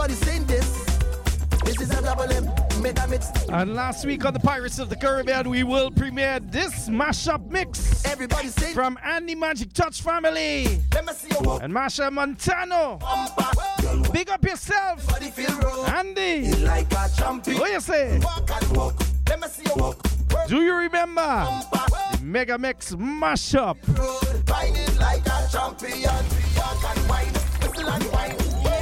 Everybody's saying this. This is a double M. Mega mix. And last week on the Pirates of the Caribbean, we will premiere this mashup mix. Everybody say from Andy Magic Touch family. Let me see you walk. And Marsha Montano. Big up yourself, Andy. Like a champion. What you say? Walk and walk. Let me see you walk. Do you remember the Mega Mix mashup? Wine it like a champion. Walk and wine. Whistle and wine.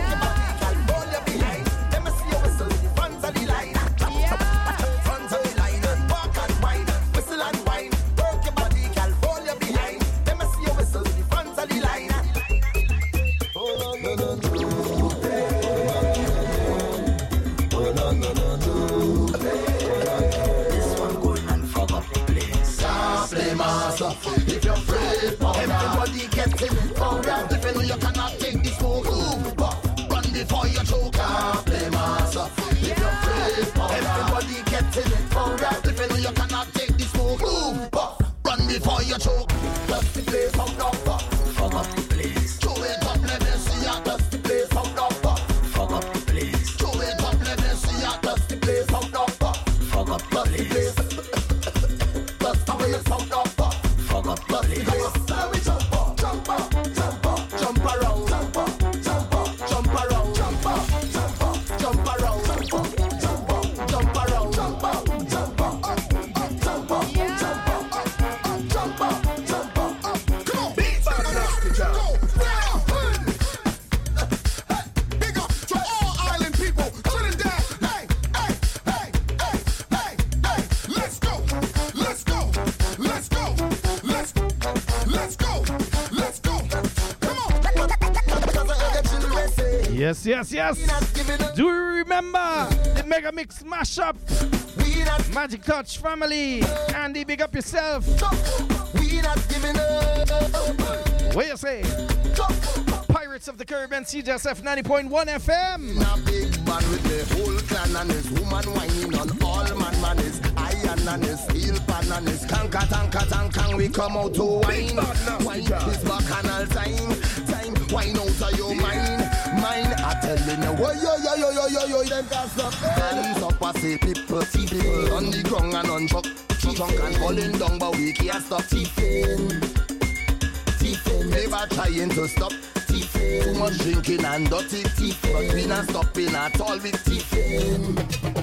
If you're afraid, everybody gets in. If you know you cannot take this smoke, run before you choke. Play master. If you're afraid, everybody gets in. If you know you cannot take this smoke, run before you choke. Dust the place from number. Fuck up the place. Throw it up, let me see ya. Dust the place from number. Fuck up the place. Throw it up, let me see ya. Dust the place from number. Fuck up the place. Dust the place from number. Fuck up the place. Now we jump up, jump up, jump up, jump around, jump up, jump up, jump around, jump up, jump up, jump around, jump up, jump up, jump around, jump up, jump up, jump up, jump up, jump up, jump up. Come on, big bad nasty jump. Go down. Big up to all island people, Trinidad. Hey, hey, hey, hey, hey, hey. Let's go, let's go, let's go. Let's go, let's go. Come on. Yes, yes, yes. Do you remember the Mega Mix mashup? Magic Touch family. Andy, big up yourself. We not giving up. What you say? Pirates of the Caribbean, CJSF 90.1 FM. A big man with the whole clan and his woman whining on all man is iron and his steel pan and his canka tanka tankang. We come out to wine. Wine is bacchanal time. Wine out of your mind. I telling you, yo, them can't stop. Hands up, I say people on the ground and on truck and falling down, but we can't stop thieving. Never trying to stop thieving. Too much drinking and dirty thieving, but we not stopping at all with thieving.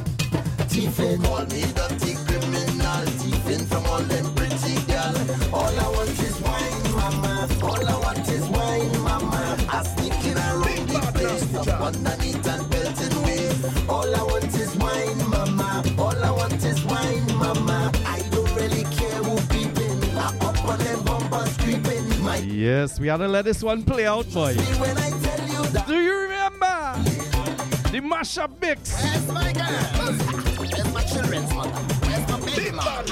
Call me dirty criminal, thieving from all them pretty girl. All I want is wine, mama. All I want is wine, mama. I sneaking around the place, up underneath and belting way. All I want is wine, mama. All I want is wine, mama. I don't really care who peeping. Up on them bumpers creeping. Yes, we gotta let this one play out, boy. When I tell you that. Do you remember the mashup mix? Where's my girl? Where's my children's mother? Where's my baby mother?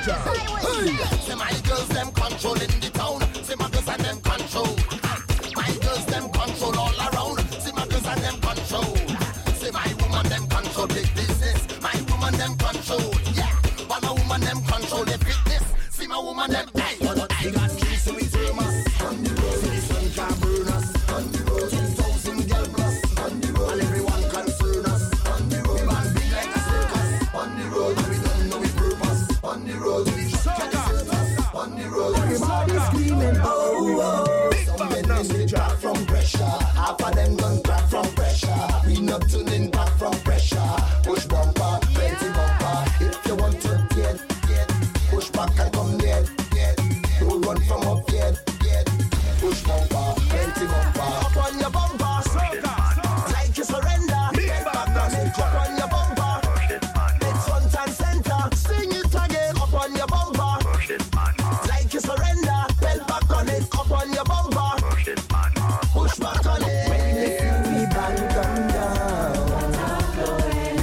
Say my girls them controlling the town. Say my girls and them control. My girls them control all around. See my girls and them control. Say my woman them control big business. My woman them control. Yeah, but my woman them control the fitness. See my woman them. Hey, I got keys so we famous. On the road, so the sun can burn us. On the road, 2,000 girl plus. On the road, and everyone concern us. On the road, man be like a circus. On the road, we don't know we purpose. On the road, we shut like a circus. On the road, everybody screaming, oh, oh. Some men they drop from pressure. Half of them done drop from pressure. We not tuning back from pressure. Push bumper, plenty bumper. If you want to get, push back and come get. Don't run from up yet. Push bumper, plenty bumper. Up on your bumper, like you surrender. Get back on it, up on your bumper. It's front and center. Sing it again, up on your bumper. Like you surrender. Bend back on it, up on your bumper. Push back on it. When the fury band come down,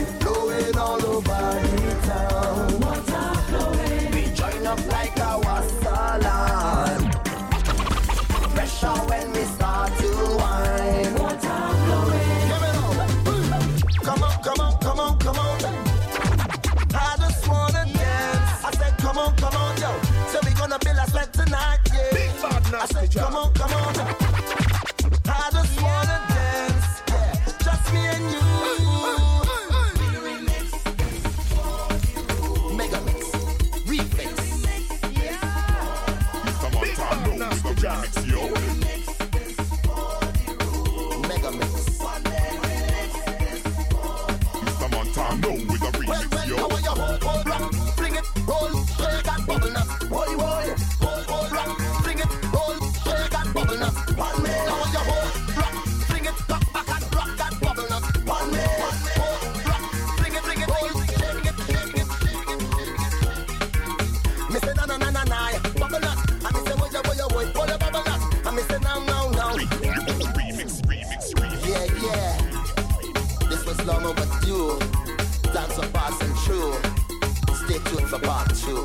overdue. Dance are passing through. Stay tuned for part 2.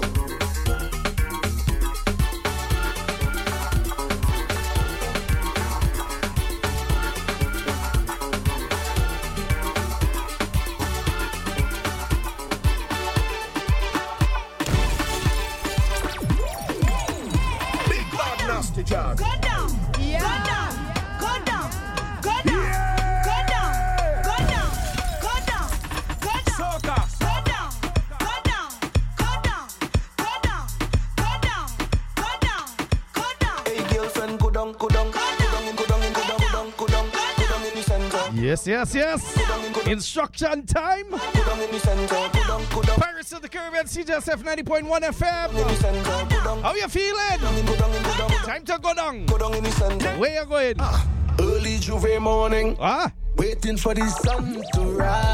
Go down, yeah. Go down, go down, yeah. Go down, go down, go down, go down, Soca. Go down, go down, go down, go down, go down, go down, go down. Hey girlfriend, go down, go down, go down, go down, go down, go down, go down, go down in the center. Yes. Instruction time. Go down in the center. Go down, go down. Pirates of the Caribbean, CJSF 90.1 FM. How you feeling? Time to go down. Go down in the center. Where you going? Early Juve morning. Waiting for the sun to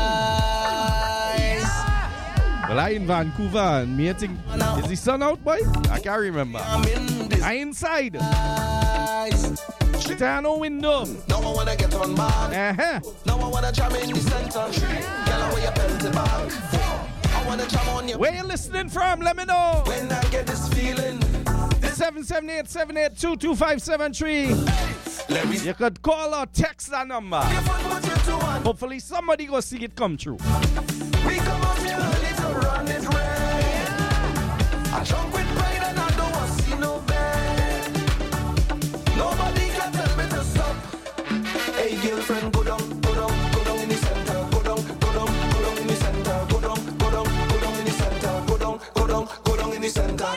rise. Well, I in Vancouver and me think, is the sun out, boy? I can't remember. I inside. There no window. Now I wanna get on board. Now I wanna jam in the center. Girl, where you belt it back. I wanna jam on you. Where you listening from? Let me know. When I get this feeling. 778-782-2573. You could call or text that number. Hopefully somebody go see it come true. We come out here early to run it red. I jump with pride and I don't want to see no bed. Nobody can tell me to stop. Hey girlfriend, go down in the center. Go down in the center. Go down in the center. Go down in the center.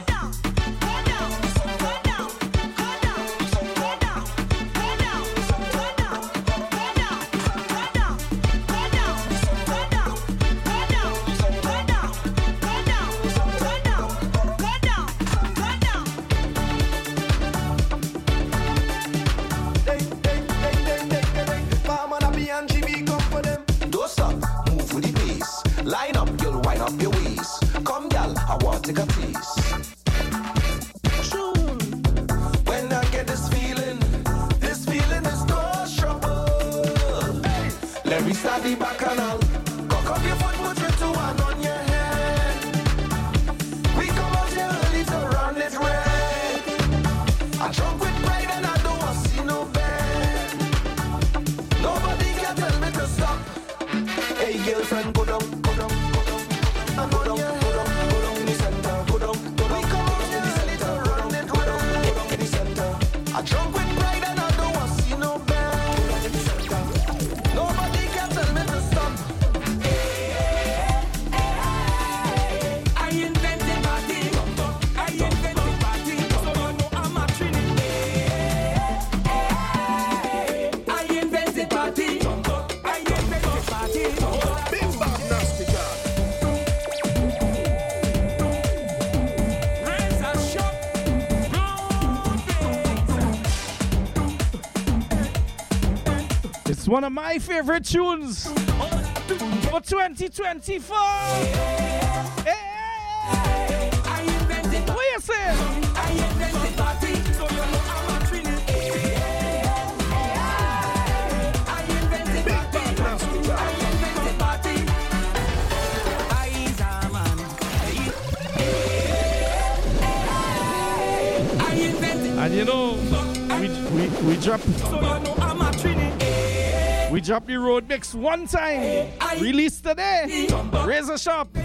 Line up, you'll wind up your waist. Come, gal, I want to take a piece. When I get this feeling is no trouble. Let me start the bacchanal. Cock up your foot, put your two hand on your head. We come out here early to run it red. I drunk with pride and I don't want to see no bed. Nobody can tell me to stop. Hey girlfriend, go down. Drunk with pride and I don't want to see no bad. Nobody can tell me to stop. I invented party. I invented party. So you know I'm a trinity. I invented party. I invented party. Big Bob Nasty God. Hands are shut. It's one of my favorite tunes for 2024. Hey. I invented. What you say? I invented party. So you know I'm a trinity. I invented party. I invented party. I's a man. I invented. And you know, we drop. So you know I'm a trinity. We drop the road mix one time. Release today. Razor Shop. Big.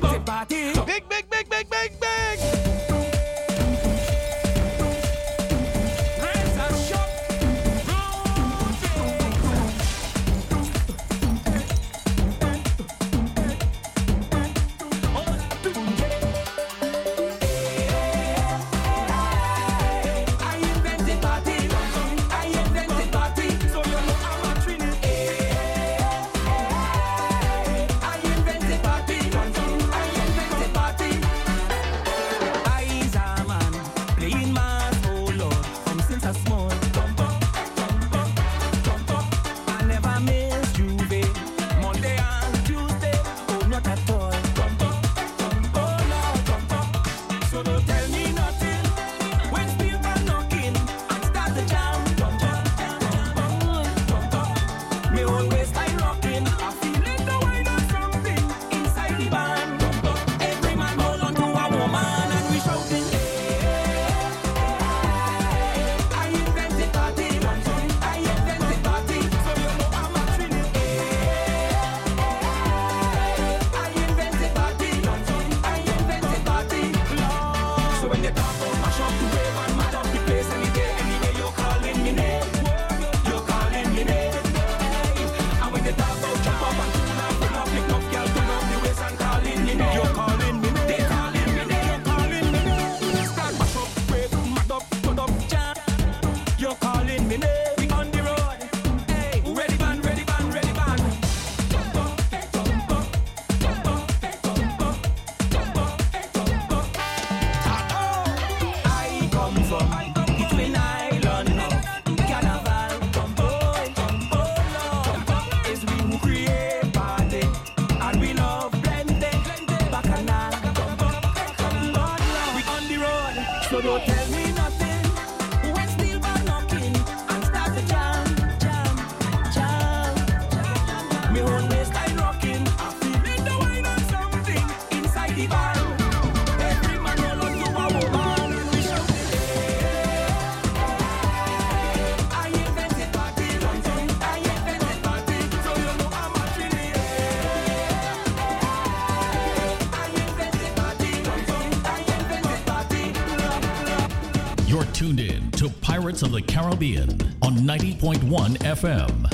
tuned in to Pirates of the Caribbean on 90.1 FM.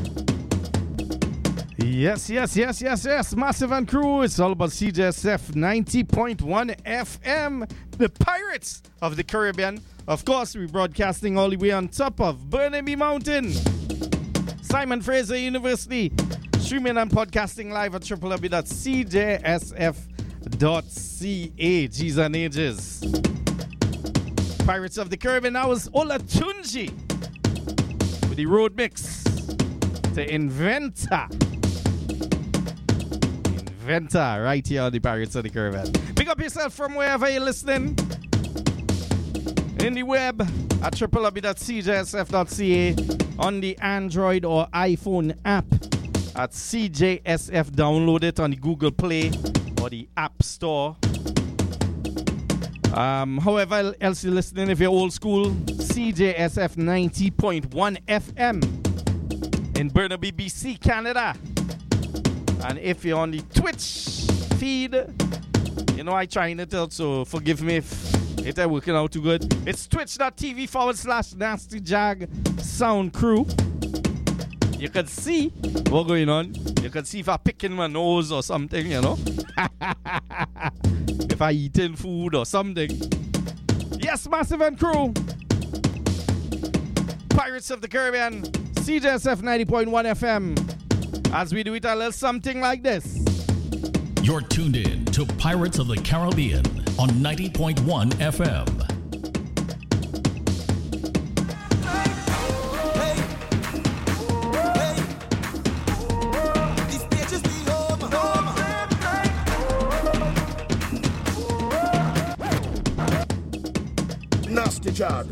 Yes. Massive and crew. It's all about CJSF 90.1 FM. The Pirates of the Caribbean. Of course, we're broadcasting all the way on top of Burnaby Mountain. Simon Fraser University. Streaming and podcasting live at www.cjsf.ca. G's and Ages. Pirates of the Caribbean. That was Olatunji with the road mix to Inventor. Inventor right here on the Pirates of the Caribbean. Pick up yourself from wherever you're listening. In the web at www.cjsf.ca, on the Android or iPhone app at CJSF. Download it on the Google Play or the App Store. However else you're listening, if you're old school, CJSF 90.1 FM in Burnaby, BC, Canada. And if you're on the Twitch feed, you know I trying it out, so forgive me if it ain't working out too good. It's twitch.tv/Nasty Jag Sound Crew. You can see what's going on. You can see if I'm picking my nose or something, you know. If I eating food or something. Yes, Massive and crew. Pirates of the Caribbean, CJSF 90.1 FM. As we do it a little something like this. You're tuned in to Pirates of the Caribbean on 90.1 FM. Nasty Jag.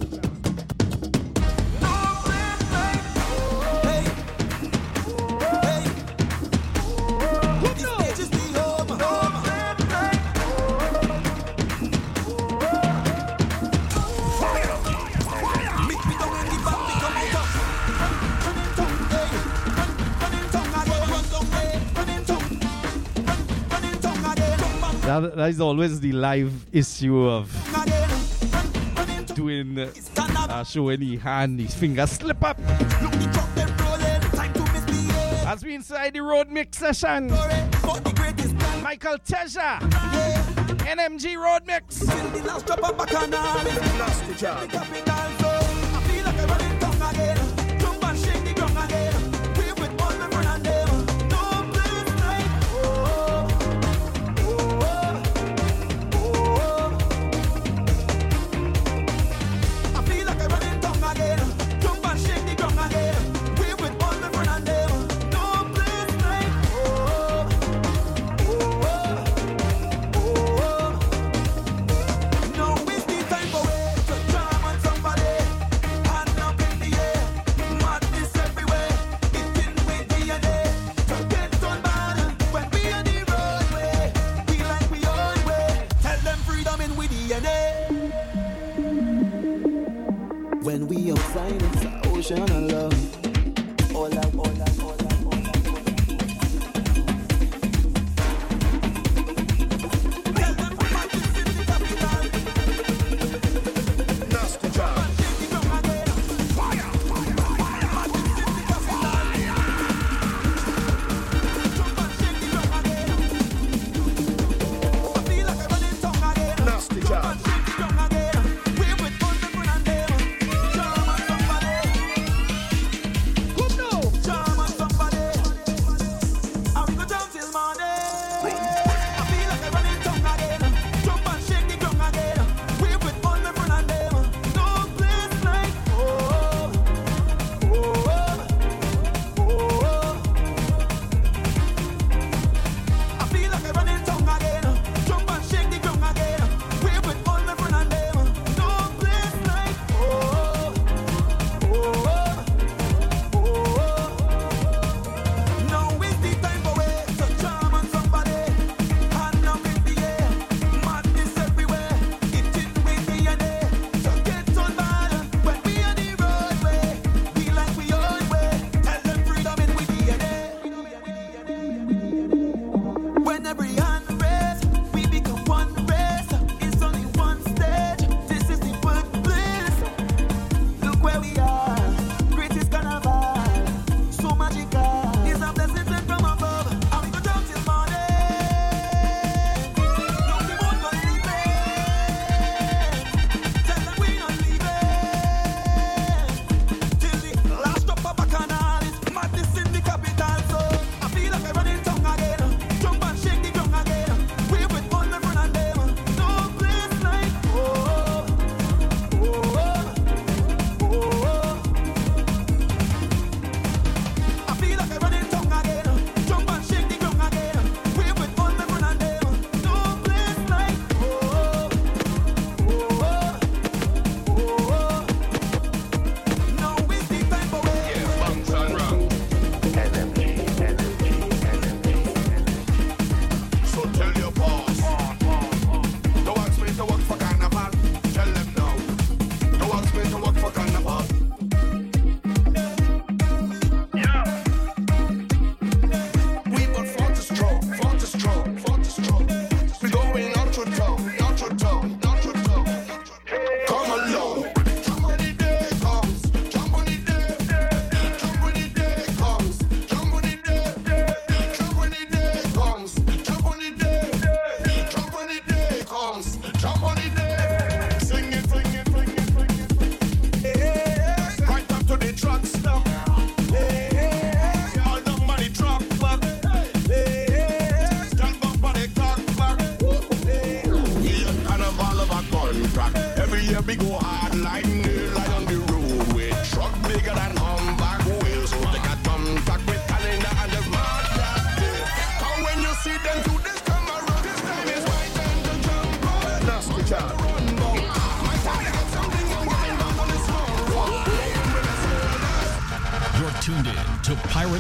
That is always the live issue of doing showing his hand, his fingers slip up. As we inside the road mix session, Michael Teja, NMG road mix. Nasty Jag. Somebody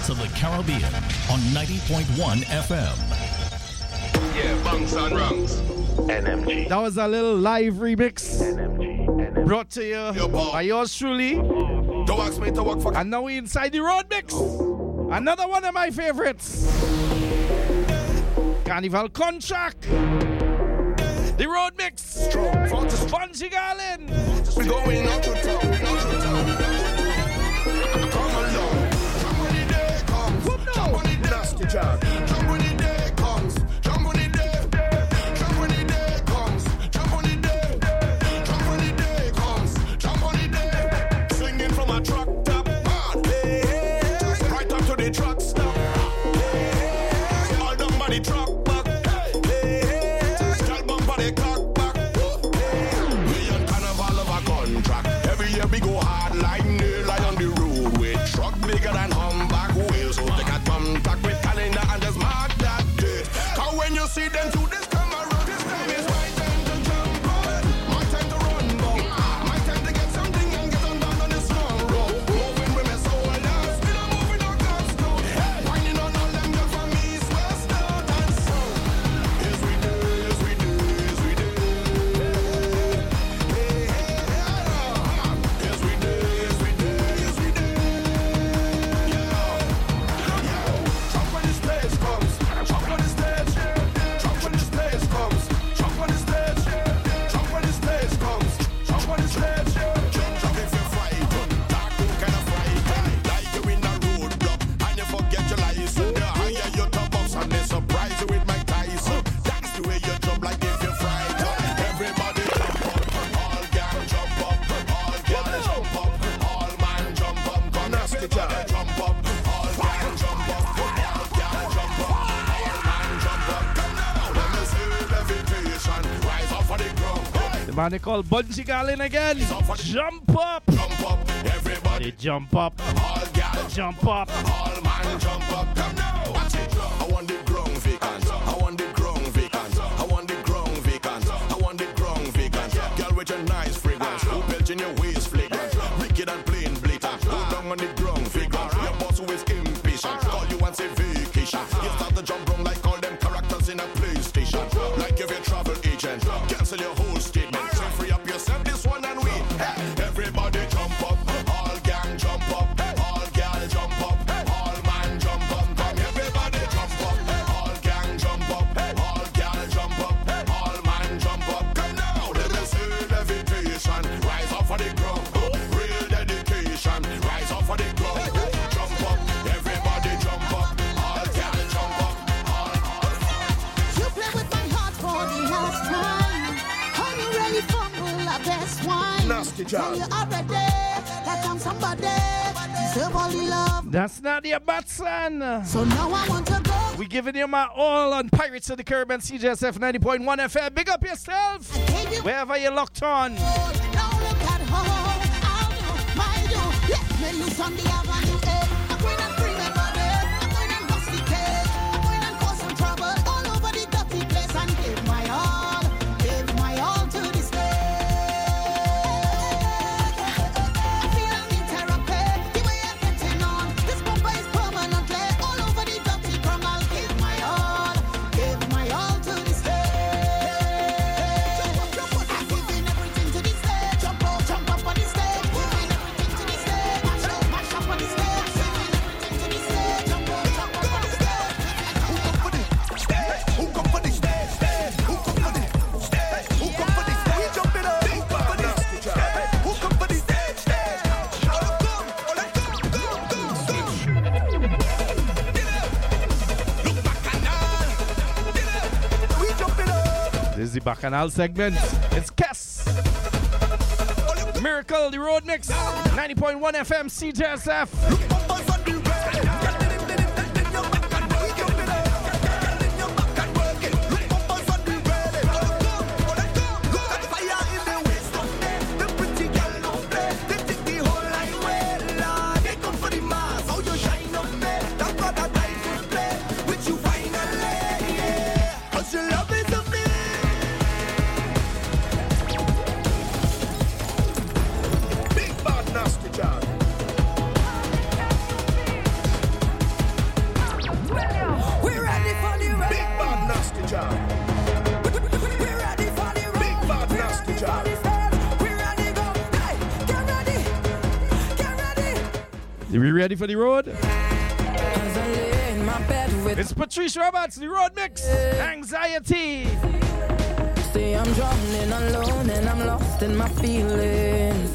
of the Caribbean on 90.1 FM. Yeah, bunks and rungs. NMG. That was a little live remix NMG. brought to you by yours truly. Don't ask me to work for. And now we inside the road mix. Another one of my favorites. Carnival Contract. The road mix. Bunchy Garland. We going out to town. Come along. Jump when the day comes. Jump when the nasty job. Jump when the day comes. Jump when the day. Jump when the day comes. Jump when the day. Jump when the day comes. Jump when the day. Swinging from a truck top. Right up to the truck stop. All down by the truck back. Girl bump by the clock back. We on carnival of a contract. Every year we go hard like nail like on the road with truck bigger than humpback wheels. So take a contact with calendar and just mark that date. Cause when you see them do this come around, this time is my time to jump on. My time to run ball. My time to get something and get on down on this long road. Moving with my soul now. Still I'm moving on God's road. Winding on all them girls from east, west, north and south. Yes we do, yes we do, yes we do. Yes we do, yes we do, yes we do. Jump when the stage comes. Jump when the stage. Jump when the stage comes. Jump when the stage. Jump when the stage comes. Jump when the stage. Jump if you're frightened. Dark kind of frightened. Like you in a roadblock and you forget your license. The higher you top ups and they surprise you with Mike Tyson. That's the way you jump like if you're frightened. Everybody jump up. All gang jump up. All girl jump up. All man jump up. Come everybody jump up. All gang jump up. All girl jump up. All man jump up. Come now. Let me see levitation. Rise up for the ground. The man they call Bunchy Garland again. Jump up. Jump up. Everybody They jump up. all girl Jump up. all man jump up. Come now. Watch it. I want the ground vacant. I want the ground vacant. I want the ground vacant. I want the ground vacant. Girl with your nice fragrance. Who belch in your waist flagrant. Wicked and plain blatant. Go down on the ground vagrant. Your boss who is impatient. Call you and say vacation. You start to jump round like all them characters in a PlayStation. Like if you're travel agent. Cancel your whole statement. So free up yourself this one and we. Everybody jump up. All gang jump up. All girl jump up. All man jump up. Come everybody jump up. All gang jump up. All girl jump up. All man jump up. Come now. Let me see levitation. Rise up for the ground. Real dedication. Rise up for the ground. Jump up. Everybody jump up. All girl jump up. You play with my heart for the last time. How you really fumble a best wine? Nasty job. Tell you already that I'm somebody. Deserve all the love. That's not your bad son. So now I want to go. We giving you my all on Pirates of the Caribbean, CJSF 90.1 FM. Big up yourself. I gave you Wherever you're locked on. all. Now look at how I'll do my do. Let me loose on the avenue. I'm going and free my body. I'm going and bust the cage. I'm going and cause some trouble all over the dirty place and give my all to this stage. I feel I'm in therapy. The way I'm getting on, this bumper is permanently all over the dirty ground. I'll give my all to this stage. I'm giving everything to this stage. Jump up on the stage. Giving everything to this stage. Mash up on the stage. Giving everything to this stage. Jump up on the stage. Who come for the stage? Who come for the stage? Who come for the stage? We jumping up. Who come for the stage? Who come for the stage? Look back and down. We jumping up. This is the Bacchanal segment. It's Kess. Miracle, the road mix. 90.1 FM, CJSF. the road. Big bad nasty job. We're ready for the road. Big bad We're nasty ready for job. the stage. We're ready go. Hey, get ready. Get ready. Are we ready for the road? As I lay in my bed with It's Patrice Roberts, the road mix. Anxiety. say I'm drowning alone and I'm lost in my feelings.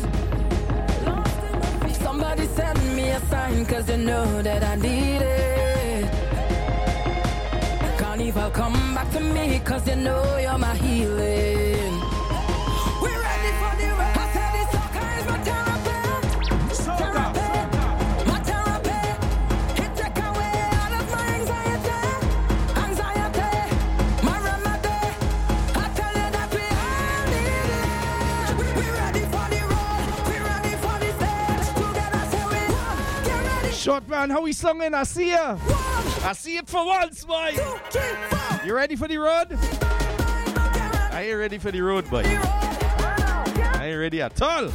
Somebody send me a sign cause you know that I need it. Carnival, come back to me cause you know you're my healing. We're ready for the road. I said this soca is my therapy. Therapy. My therapy. It take away all of my anxiety. Anxiety. My remedy. I tell you that we all need it. We're ready for the road. We're ready for the stage. Together say we get ready. Short man, how we singing? I see ya. 1, I see it for once, boy. 2, 3, 4. You ready for the road? I ain't ready for the road, boy. I ain't ready at all.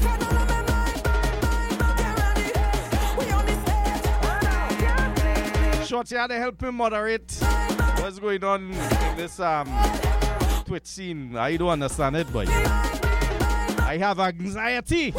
Short, you had to help him moderate what's going on in this Twitch scene. I don't understand it, boy. I have anxiety.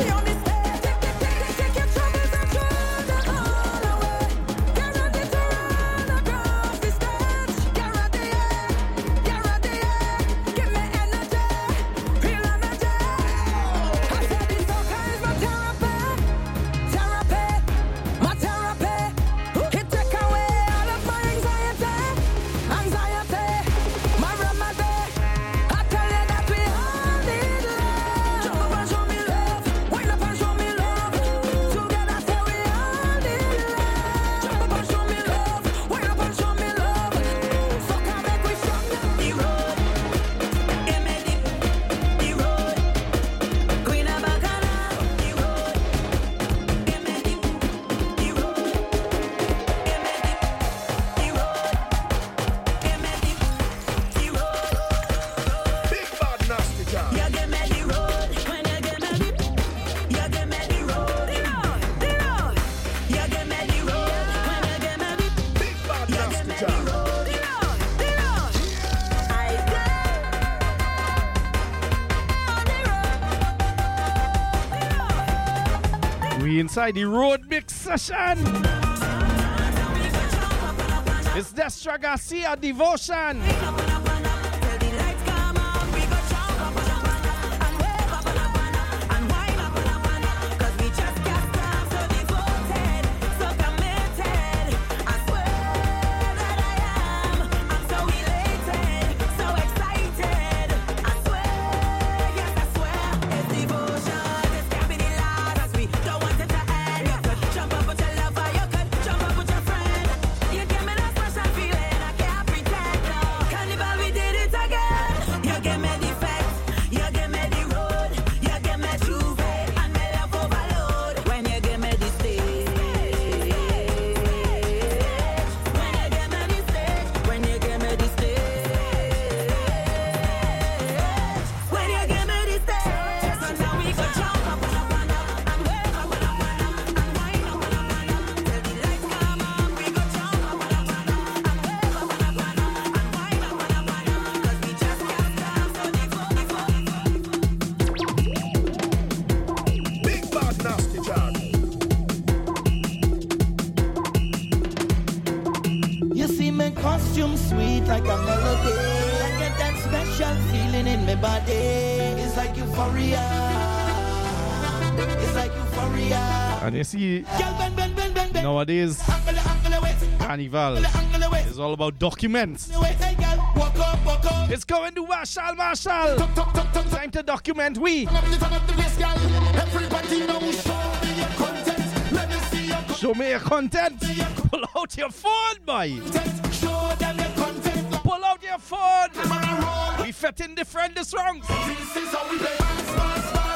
Big bad nasty job. Big bad nasty job. We inside the road mix session. It's Destra Garcia Devotion. Big bad nasty job. You see my costume sweet like a melody. I get that special feeling in my body. It's like euphoria. It's like euphoria. And you see, Girl, bend, bend, bend, bend, bend. nowadays, Angle away. Carnival Angle away. is all about documents. Hey, girl, walk up, walk up. It's going to Marshall. Time to document we. Turn up the bass, girl. Everybody know show me your content. Let me see your Show me your content. Pull out your phone, boy. content. Show them your content. Pull out your phone. Camera roll. We fit in different songs. This is how we play. Dance, dance, dance.